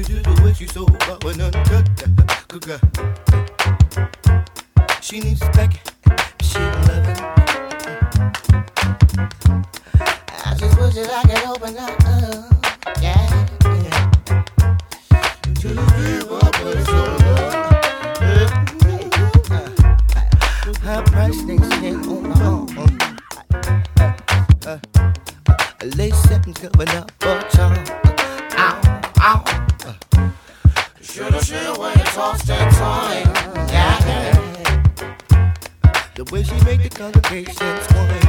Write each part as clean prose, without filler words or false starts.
do the way she's so raw and uncut. Good girl. She needs spanking, she love it. I just wish that I could open up, yeah, yeah. To the feel of what it's all about. Her price things ain't on my own. Lace settings coming up for charm. Ow, ow. Shoulda, when you tossed and toying, yeah. The way she make the congregation swing.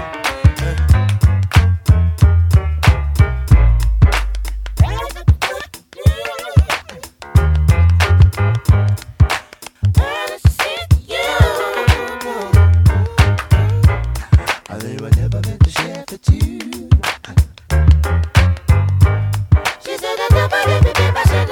They were never meant to share for two. She said I never let me be my shit.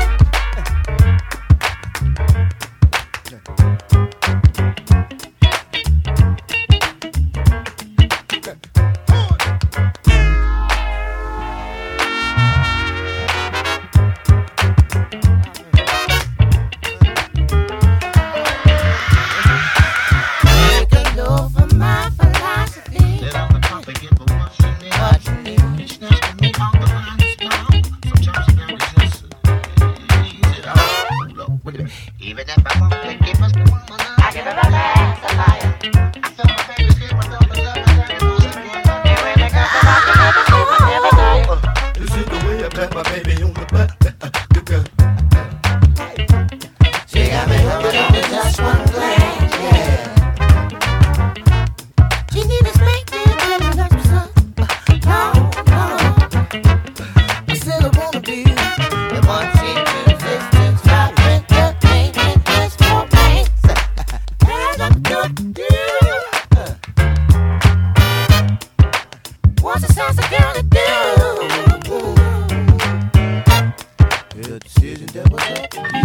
Even if I want to give us the woman, I give it a last a fire. I feel my baby's here, my love, This is the way I pat my baby on the butt. Good girl. She got me loving on with just one glance, yeah. She need to spank me and touch me some. No, no. I still wanna be the one she resistance. What's the sense of girl to do? The decision that was up to you.